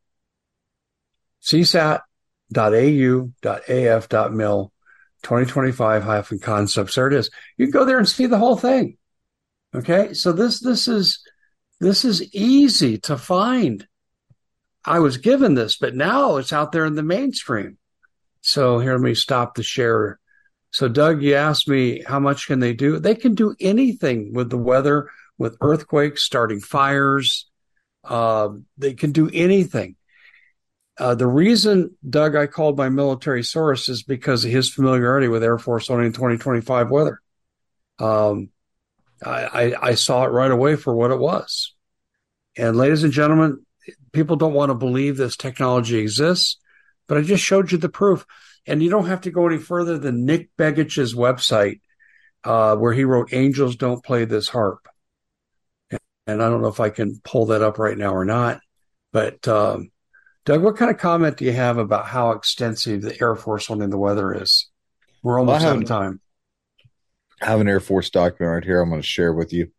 C SAT dot A U dot A F dot mil twenty twenty-five hyphen concepts. There it is. You can go there and see the whole thing. Okay. So this, this is, this is easy to find. I was given this, but now it's out there in the mainstream. So here, let me stop the share. So Doug, you asked me how much can they do? They can do anything with the weather, with earthquakes, starting fires. Uh, they can do anything. Uh, the reason, Doug, I called my military source is because of his familiarity with Air Force One in twenty twenty-five weather. Um, I, I, I saw it right away for what it was. And ladies and gentlemen, people don't want to believe this technology exists, but I just showed you the proof. And you don't have to go any further than Nick Begich's website, uh, where he wrote, "Angels Don't Play This Harp." And I don't know if I can pull that up right now or not, but, um, Doug, what kind of comment do you have about how extensive the Air Force One in the weather is? We're almost well, out of time. I have an Air Force document right here I'm going to share with you.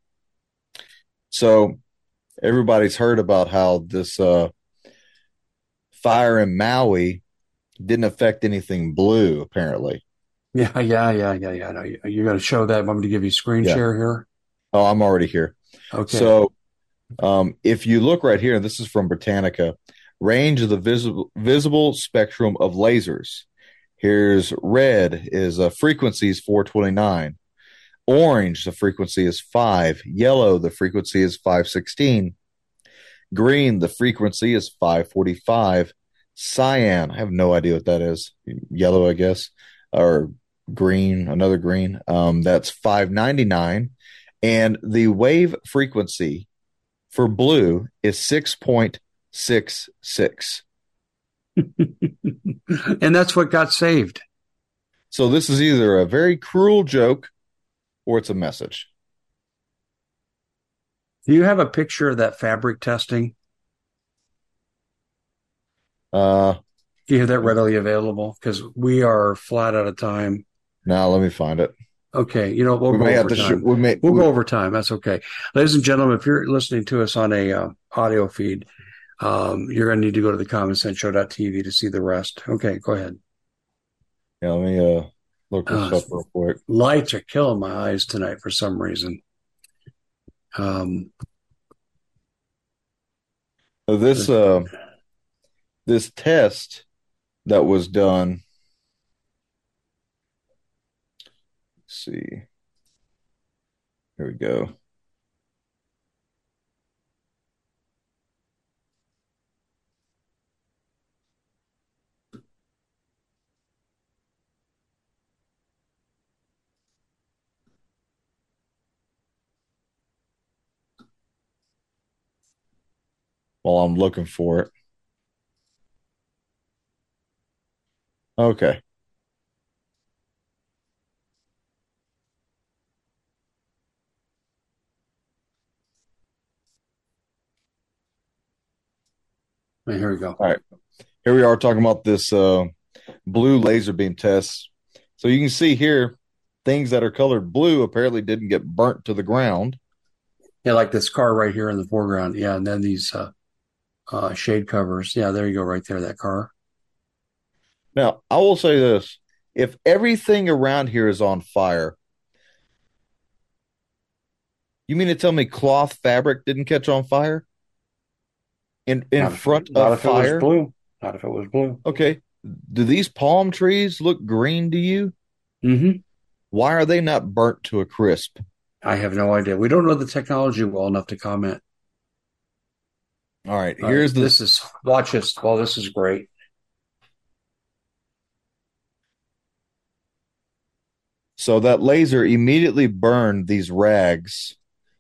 So everybody's heard about how this uh, fire in Maui didn't affect anything blue, apparently. Yeah, yeah, yeah, yeah, yeah. No, you, you're going to show that. I'm going to give you screen Yeah. share here. Oh, I'm already here. Okay. So um, if you look right here, and this is from Britannica, range of the visible visible spectrum of lasers. Here's red is a frequency is four twenty-nine. Orange, the frequency is five. Yellow, the frequency is five sixteen. Green, the frequency is five forty-five. Cyan. I have no idea what that is. Yellow, I guess, or green, another green. Um, that's five ninety-nine. And the wave frequency for blue is six point six six. And that's what got saved. So this is either a very cruel joke or it's a message. Do you have a picture of that fabric testing? Uh, Do you have that readily available? Because we are flat out of time. Now let me find it. Okay, you know, we'll we go may over have to time. sh- we may, we'll we, go over time. That's okay. Ladies and gentlemen, if you're listening to us on a uh, audio feed, um, you're going to need to go to the common sense show dot t v to see the rest. Okay, go ahead. Yeah, let me uh, look this Uh, up real quick. Lights are killing my eyes tonight for some reason. Um, So this uh, this test that was done. Let's see. Here we go. While I'm looking for it. Okay. here we go. All right. Here we are talking about this uh, blue laser beam test. So you can see here, things that are colored blue apparently didn't get burnt to the ground. Yeah, like this car right here in the foreground. Yeah, and then these uh, uh, shade covers. Yeah, there you go, right there, that car. Now, I will say this. If everything around here is on fire, you mean to tell me cloth fabric didn't catch on fire? In in Not front if, not of if fire? It was blue. Not if it was blue. Okay. Do these palm trees look green to you? Mm-hmm. Why are they not burnt to a crisp? I have no idea. We don't know the technology well enough to comment. All right. All Here's right, the this is watch this. Well, this is great. So that laser immediately burned these rags.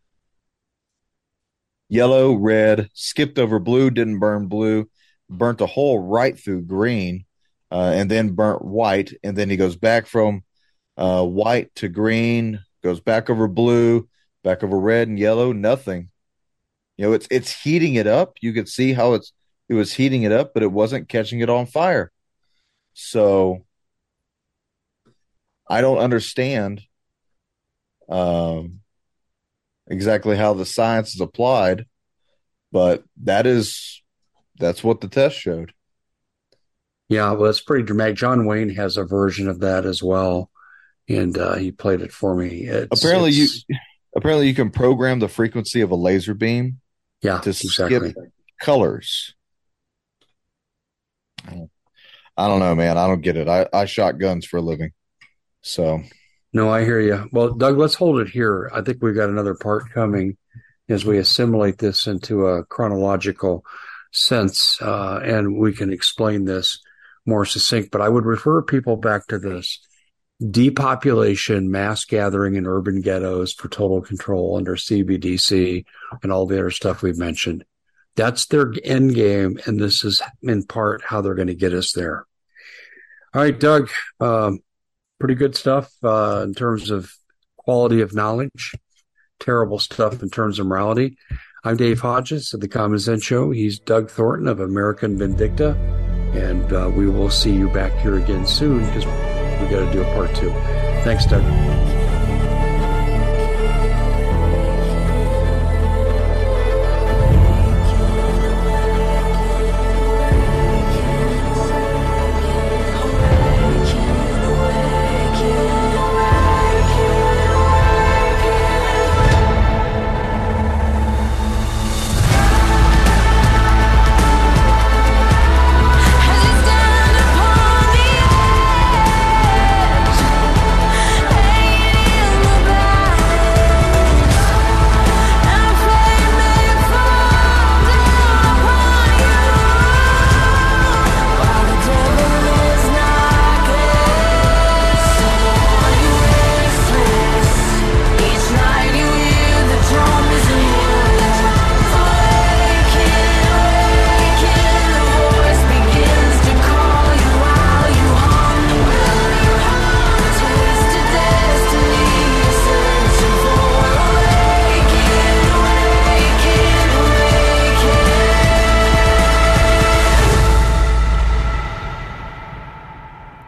Yellow, red, skipped over blue, didn't burn blue, burnt a hole right through green, uh, and then burnt white. And then he goes back from uh, white to green, goes back over blue, back over red and yellow, nothing. You know, it's it's heating it up. You could see how it's it was heating it up, but it wasn't catching it on fire. So I don't understand um, exactly how the science is applied, but that is that's what the test showed. Yeah, well, it's pretty dramatic. John Wayne has a version of that as well, and uh, he played it for me. It's, apparently, it's, you apparently you can program the frequency of a laser beam. Yeah, to exactly. skip colors. I don't know, man. I don't get it. I, I shot guns for a living. So, no, I hear you. Well, Doug, let's hold it here. I think we've got another part coming as we assimilate this into a chronological sense, uh, and we can explain this more succinct. But I would refer people back to this depopulation, mass gathering in urban ghettos for total control under C B D C and all the other stuff we've mentioned. That's their end game, and this is in part how they're going to get us there. All right, Doug, um, pretty good stuff uh, in terms of quality of knowledge, terrible stuff in terms of morality. I'm Dave Hodges of the Common Sense Show. He's Doug Thornton of American Vindicta, and uh, we will see you back here again soon because we got to do a part two. Thanks, Doug. Hey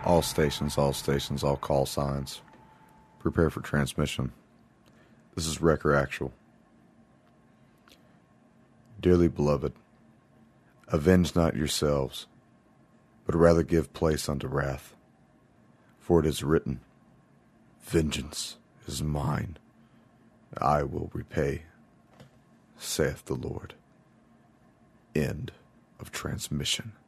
All stations, all stations, all call signs. Prepare for transmission. This is Wrecker Actual. Dearly beloved, avenge not yourselves, but rather give place unto wrath. For it is written, vengeance is mine, I will repay, saith the Lord. End of transmission.